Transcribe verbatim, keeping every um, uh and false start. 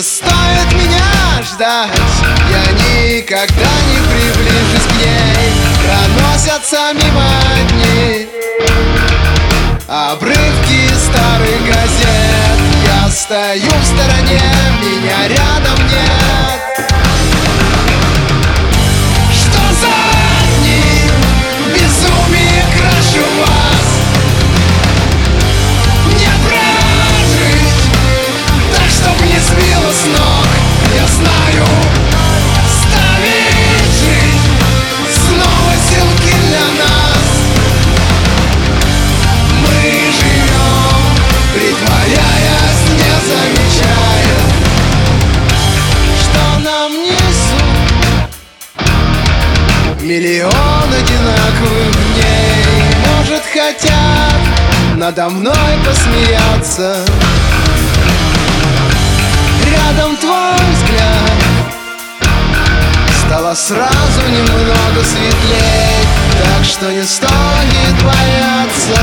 Не стоит меня ждать, я никогда не приближусь к ней. Проносятся мимо дни, обрывки старых газет. Я стою в стороне, меня рядом нет. Что за дни, безумие крашу вас. Не прожить, так чтоб не сбило с ног. Я знаю, ставить жизнь снова силки для нас. Мы живем, притворяясь, не замечая, что нам несут миллион одинаковых дней. Может, хотят надо мной посмеяться. Рядом твой взгляд, стало сразу немного светлей. Так что не стоит бояться.